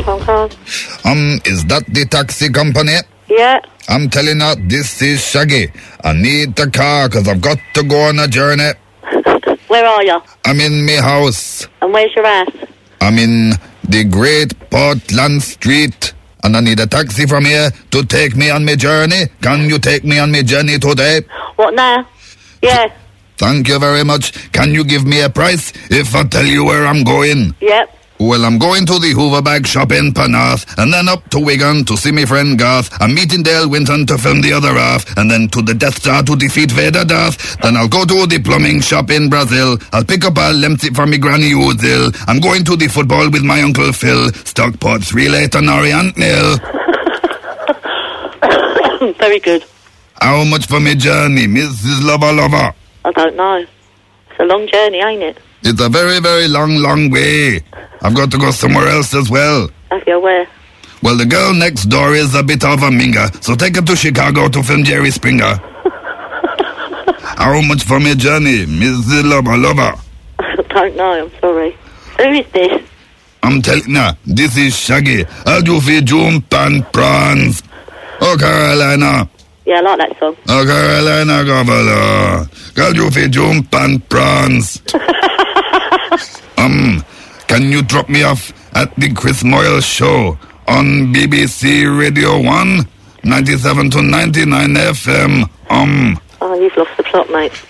phone call. Is that the taxi company? Yeah. I'm telling her this is Shaggy. I need the car 'cause I've got to go on a journey. Where are you? I'm in me house. And where's your ass? I'm in the Great Portland Street. And I need a taxi from here to take me on my journey. Can you take me on my journey today? What now? Yeah. Thank you very much. Can you give me a price if I tell you where I'm going? Yep. Well, I'm going to the Hoover Bag shop in Penarth, and then up to Wigan to see my friend Garth. I'm meeting Dale Winton to film the other half, and then to the Death Star to defeat Vader Darth. Then I'll go to the plumbing shop in Brazil. I'll pick up a lemsip from me granny who's ill. I'm going to the football with my Uncle Phil. Stockport's relay to Orient nil. Very good. How much for me journey, Mrs. Lover? I don't know. It's a long journey, ain't it? It's a very, very long way. I've got to go somewhere else as well. Have you where? Well, the girl next door is a bit of a minger, so take her to Chicago to film Jerry Springer. How much for my journey, Mrs. Lover? I don't know, I'm sorry. Who is this? I'm telling her, this is Shaggy. I do for jump and prawns. Oh, Carolina. Yeah, I like that song. Oh, Carolina, Governor. Can you for jump and prawns? Can you drop me off at the Chris Moyle show on BBC Radio 1, 97 to 99 FM? Oh, you've lost the plot, mate.